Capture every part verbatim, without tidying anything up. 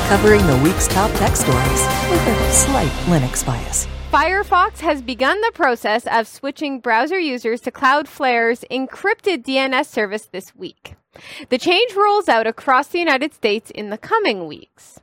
covering the week's top tech stories with a slight Linux bias. Firefox has begun the process of switching browser users to Cloudflare's encrypted D N S service this week. The change rolls out across the United States in the coming weeks.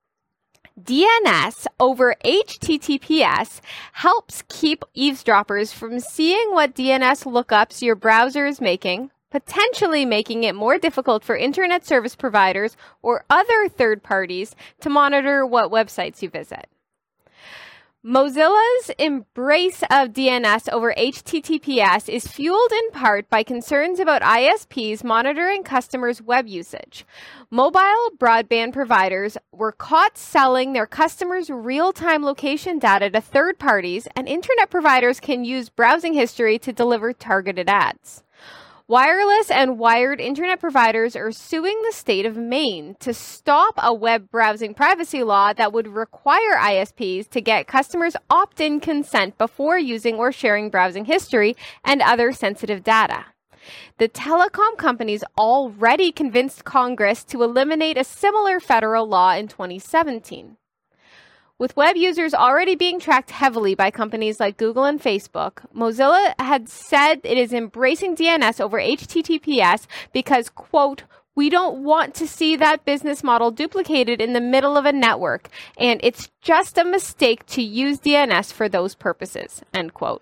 D N S over H T T P S helps keep eavesdroppers from seeing what D N S lookups your browser is making, potentially making it more difficult for internet service providers or other third parties to monitor what websites you visit. Mozilla's embrace of D N S over H T T P S is fueled in part by concerns about I S Ps monitoring customers' web usage. Mobile broadband providers were caught selling their customers' real-time location data to third parties, and internet providers can use browsing history to deliver targeted ads. Wireless and wired internet providers are suing the state of Maine to stop a web browsing privacy law that would require I S Ps to get customers opt-in consent before using or sharing browsing history and other sensitive data. The telecom companies already convinced Congress to eliminate a similar federal law in twenty seventeen. With web users already being tracked heavily by companies like Google and Facebook, Mozilla had said it is embracing D N S over H T T P S because, quote, we don't want to see that business model duplicated in the middle of a network, and it's just a mistake to use D N S for those purposes, end quote.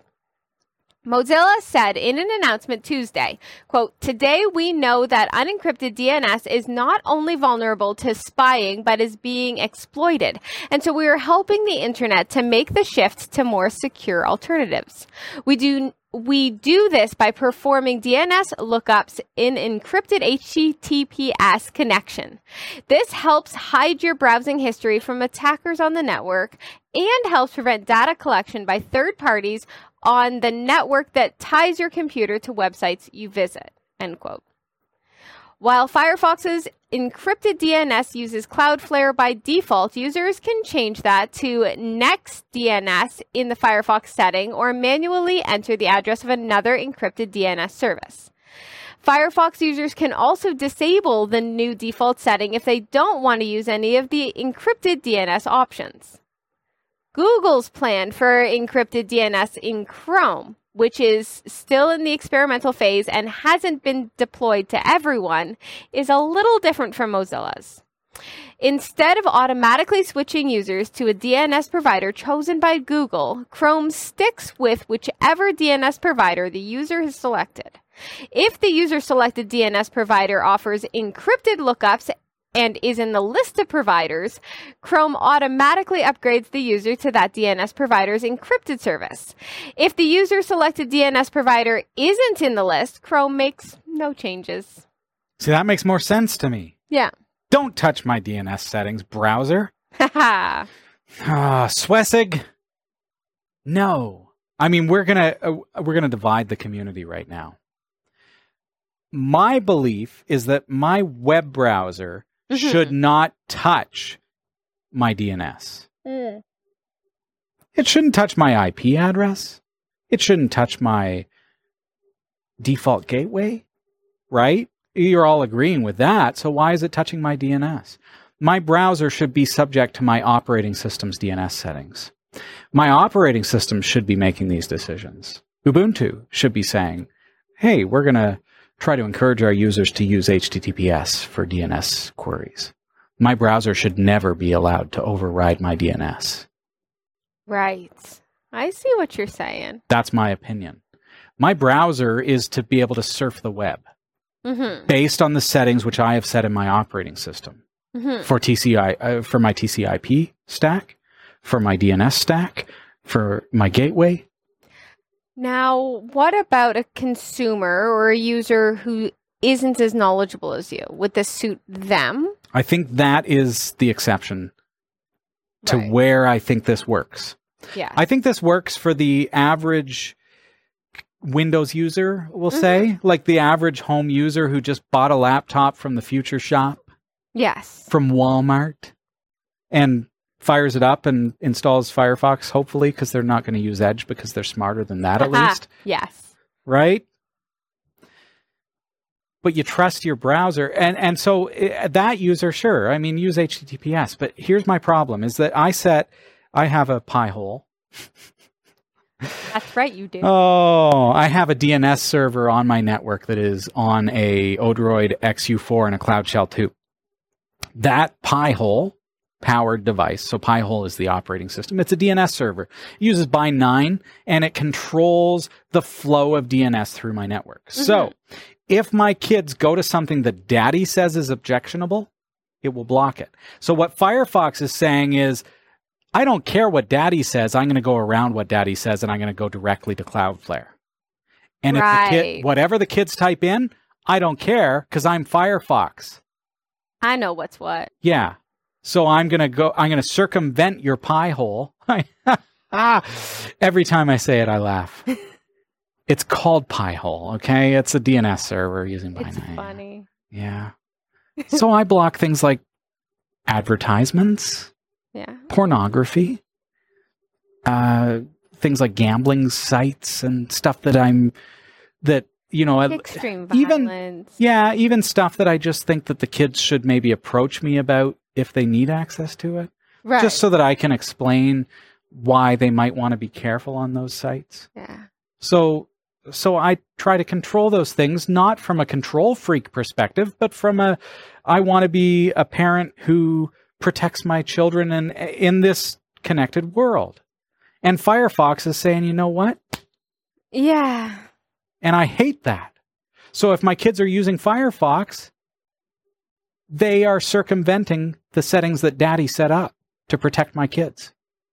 Mozilla said in an announcement Tuesday, quote, today we know that unencrypted D N S is not only vulnerable to spying, but is being exploited. And so we are helping the internet to make the shift to more secure alternatives. We do We do this by performing D N S lookups in encrypted H T T P S connection. This helps hide your browsing history from attackers on the network and helps prevent data collection by third parties on the network that ties your computer to websites you visit, end quote. While Firefox's encrypted D N S uses Cloudflare by default, users can change that to NextDNS in the Firefox setting or manually enter the address of another encrypted D N S service. Firefox users can also disable the new default setting if they don't want to use any of the encrypted D N S options. Google's plan for encrypted D N S in Chrome, which is still in the experimental phase and hasn't been deployed to everyone, is a little different from Mozilla's. Instead of automatically switching users to a D N S provider chosen by Google, Chrome sticks with whichever D N S provider the user has selected. If the user-selected D N S provider offers encrypted lookups and is in the list of providers, Chrome automatically upgrades the user to that D N S provider's encrypted service. If the user-selected D N S provider isn't in the list, Chrome makes no changes. See, that makes more sense to me. Yeah. Don't touch my D N S settings, browser. Haha. Ah, Swessig. No. I mean, we're gonna uh, we're gonna divide the community right now. My belief is that my web browser Mm-hmm. should not touch my D N S. Mm. It shouldn't touch my I P address. It shouldn't touch my default gateway, right? You're all agreeing with that, so why is it touching my D N S? My browser should be subject to my operating system's D N S settings. My operating system should be making these decisions. Ubuntu should be saying, hey, we're going to try to encourage our users to use H T T P S for D N S queries. My browser should never be allowed to override my D N S. Right. I see what you're saying. That's my opinion. My browser is to be able to surf the web mm-hmm. based on the settings which I have set in my operating system mm-hmm. for T C I, uh, for my T C I P stack, for my D N S stack, for my gateway. Now, what about a consumer or a user who isn't as knowledgeable as you? Would this suit them? I think that is the exception to right. where I think this works. Yeah. I think this works for the average Windows user, we'll mm-hmm. say, like the average home user who just bought a laptop from the Future Shop. Yes. From Walmart and fires it up and installs Firefox, hopefully, because they're not going to use Edge because they're smarter than that, at least. Yes. Right? but you trust your browser. And, and so uh, that user, sure, I mean, use H T T P S. But here's my problem is that I set, I have a Pi-hole. That's right, you do. Oh, I have a D N S server on my network that is on a Odroid X U four and a Cloud Shell two. That Pi-hole powered device, so Pi-hole is the operating system. It's a D N S server. It uses by nine, and it controls the flow of D N S through my network. Mm-hmm. So if my kids go to something that daddy says is objectionable, it will block it. So what Firefox is saying is, I don't care what daddy says. I'm going to go around what daddy says, and I'm going to go directly to Cloudflare. And right. if the kid, whatever the kids type in, I don't care because I'm Firefox. I know what's what. Yeah. So I'm going to go, I'm going to circumvent your Pi-hole. Every time I say it, I laugh. It's called Pi-hole, okay? It's a D N S server using by nine. It's funny. Yeah. So I block things like advertisements, yeah, pornography, uh, things like gambling sites and stuff that I'm, that, you know, extreme even, violence. Yeah, even stuff that I just think that the kids should maybe approach me about if they need access to it. Right. Just so that I can explain why they might want to be careful on those sites. Yeah. So, so I try to control those things, not from a control freak perspective, but from a, I want to be a parent who protects my children in, in this connected world. And Firefox is saying, you know what? Yeah. And I hate that. So if my kids are using Firefox, they are circumventing the settings that daddy set up to protect my kids.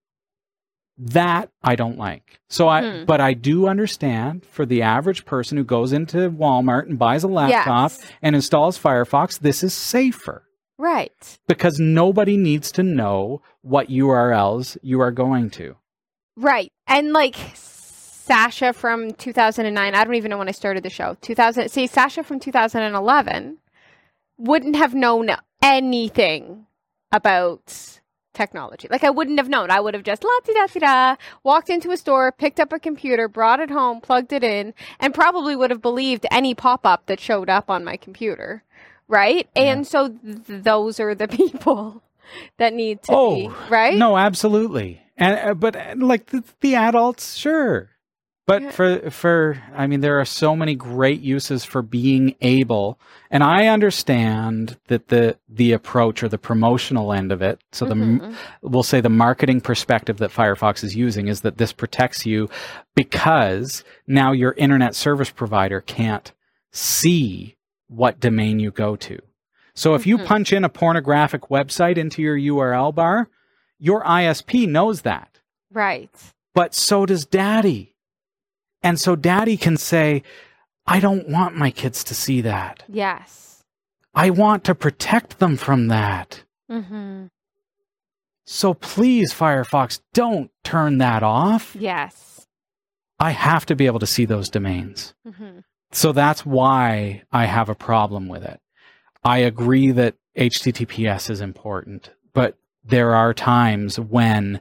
That I don't like. So I, hmm. but I do understand for the average person who goes into Walmart and buys a laptop yes. and installs Firefox, this is safer. Right. Because nobody needs to know what U R Ls you are going to. Right. And like Sasha from two thousand nine, I don't even know when I started the show. two thousand, see, Sasha from two thousand eleven wouldn't have known anything about technology. Like, I wouldn't have known. I would have just la-ti-da-ti-da, walked into a store, picked up a computer, brought it home, plugged it in, and probably would have believed any pop-up that showed up on my computer. Right? Yeah. And so th- those are the people that need to oh, be, right? No, absolutely. And uh, but uh, like the, the adults, sure. But yeah. for, for, I mean, there are so many great uses for being able, and I understand that the, the approach or the promotional end of it, so mm-hmm. the, we'll say the marketing perspective that Firefox is using is that this protects you because now your internet service provider can't see what domain you go to. So if mm-hmm. you punch in a pornographic website into your U R L bar, your I S P knows that. Right. But so does daddy. And so daddy can say, I don't want my kids to see that. Yes. I want to protect them from that. Mm-hmm. So please, Firefox, don't turn that off. Yes. I have to be able to see those domains. Mm-hmm. So that's why I have a problem with it. I agree that H T T P S is important, but there are times when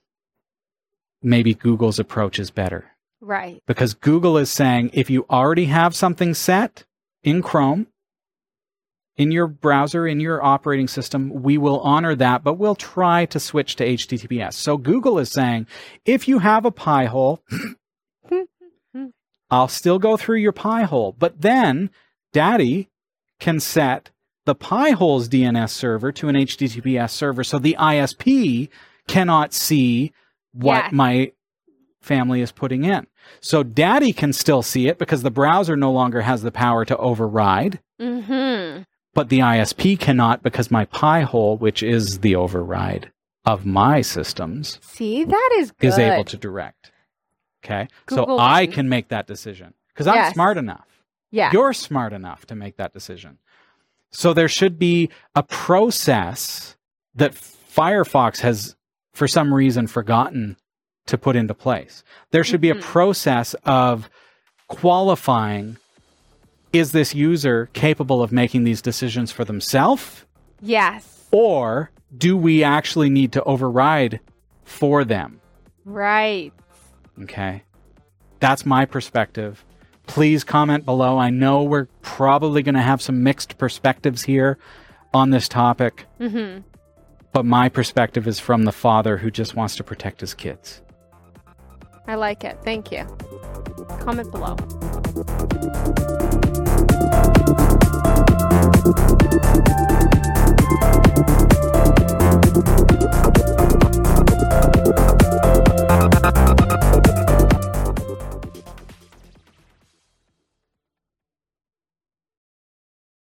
maybe Google's approach is better. Right. Because Google is saying, if you already have something set in Chrome, in your browser, in your operating system, we will honor that, but we'll try to switch to H T T P S. So Google is saying, if you have a Pi-hole, I'll still go through your Pi-hole. But then daddy can set the Pi-hole's D N S server to an H T T P S server, so the I S P cannot see what yes. my family is putting in. So daddy can still see it because the browser no longer has the power to override. Mm-hmm. But the I S P cannot because my Pi-hole, which is the override of my systems, see, that is good. is able to direct. Okay? Google so I can make that decision because I'm yes. smart enough. Yeah. You're smart enough to make that decision. So there should be a process that Firefox has, for some reason, forgotten to put into place. There should mm-hmm. be a process of qualifying, is this user capable of making these decisions for themselves? Yes. Or do we actually need to override for them? Right. Okay. That's my perspective. please comment below. I know we're probably going to have some mixed perspectives here on this topic. Mm-hmm. But my perspective is from the father who just wants to protect his kids. I like it. Thank you. Comment below.